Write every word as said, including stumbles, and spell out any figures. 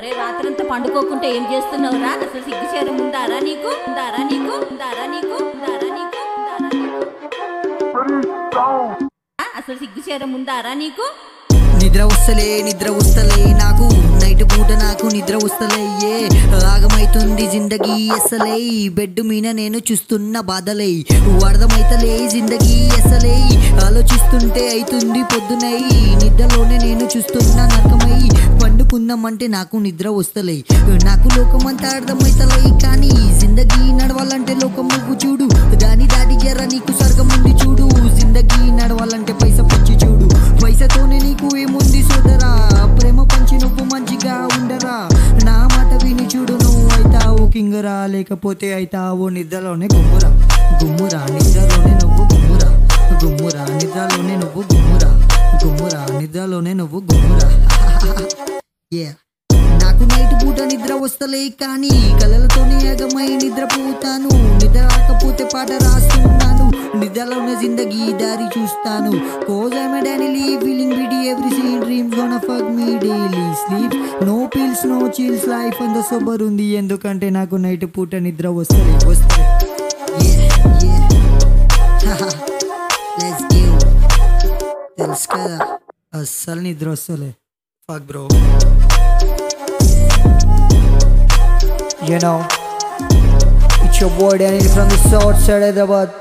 అరే రాత్రంతా పండుకోకుంటే ఏం చేస్తున్నావురా? అసలు సిగ్గు చేరం ఉందారా నీకు? ఉందారా నీకు? ఉందారా నీకు? ఉందారా నీకు? ఉందారా నీకు? ఆ, అసలు సిగ్గు చేరం ఉందారా నీకు? నిద్ర వస్తలే నిద్ర వస్తలే నాకు నైట్ పూట నాకు నిద్ర వస్తలే ఏ ఆగమైతుంది జిందగీ ఎసలే బెడ్ మీద నేను చూస్తున్న బాధలే అర్థమైతలే జిందగీ ఎసలే ఆలోచిస్తుంటే అయితుంది పొద్దునై నిద్రలోనే నేను చూస్తున్న నరకమై పండుకుందామంటే నాకు నిద్ర వస్తలే నాకు లోకమంతా అర్థమైతలే కానీ జిందగీ నడవాలంటే లోకం నువ్వు చూడు దాని దాడి జర నీకు స్వర్గం ఉంది చూడు జిందగీ నడవాలంటే పైసా పంచి చూడు పైసతోనే నీకు ఏముంది సోదరా ప్రేమ పంచి నువ్వు మంచిగా ఉండరా నా మాట విని చూడు నువ్వు అయితావు కింగరా లేకపోతే అయితావు నిద్రలోనే గుమ్మురా గుమ్మురా నిద్రలోనే నువ్వు గుమ్మురా గుమ్మురా నిద్రలోనే నువ్వు గుమ్మురా గుమ్మురా నిద్రలోనే నువ్వు గుమ్మురా నాకు నైట్ పూట నిద్ర వస్తలే కానీ కలలతోనే ఏగమై నిద్రపోతాను నిద్ర రాకపోతే పాట రాస్తున్నాను నిద్రలోనే జిందగీ దారి చూస్తాను cause I my daily feeling with every scene dreams gonna fuck me daily sleep no pills no chills life అంత సోబర్ ఉంది ఎందుకంటే నాకు నైట్ పూట నిద్ర వస్తలే వస్తలే తెలుసు కదా అస్సలు నిద్ర వస్తలే fuck bro. You know, it's your boy Danny from the south side of Hyderabad.